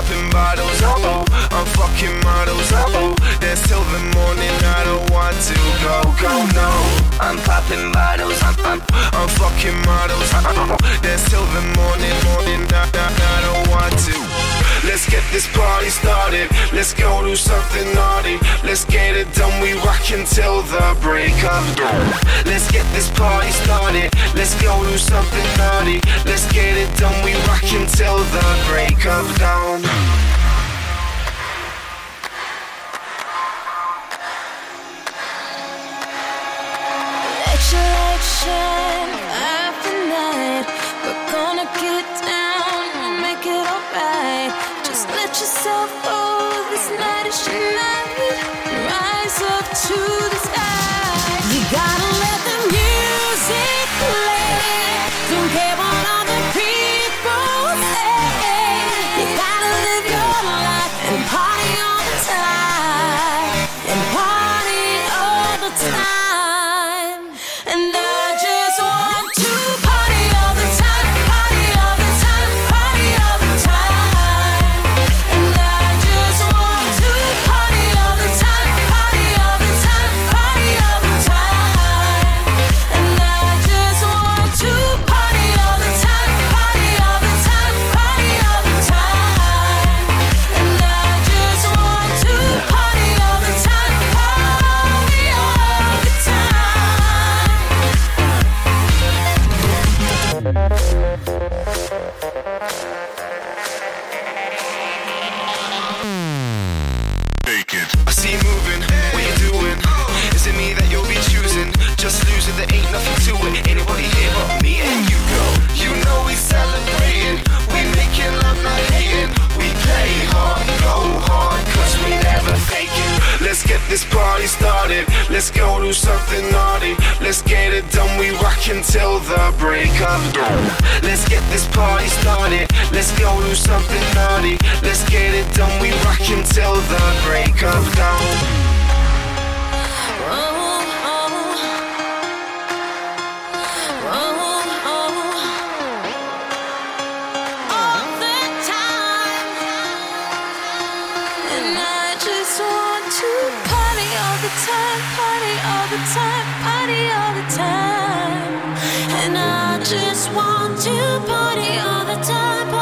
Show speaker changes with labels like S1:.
S1: popping bottles, I'm fucking models, dance till the morning, I don't want to go, no. I'm popping bottles, I'm fucking models, dance till the morning, I don't want to. Let's get this party started, let's go do something naughty. Let's get it done, we rock until the break of dawn. Let's get this party started, let's go do something naughty. Let's get it done, we rock until the break of dawn.
S2: Shine after night, we're gonna get down and make it alright. Just let yourself go, this night is your night. Rise up to the sky. You gotta let the music play. Don't care what other people say. You gotta live your life and party all the time. And party all the time.
S1: Just losing, there ain't nothing to it. Anybody here but me and you, girl? You know we celebrating, we making love, not hating. We play hard, go hard, cause we never faking. Let's get this party started, let's go do something naughty. Let's get it done, we rock until the break of dawn. Let's get this party started, let's go do something naughty. Let's get it done, we rock until the break of dawn.
S2: Party all the time, party all the time. And I just want to party all the time.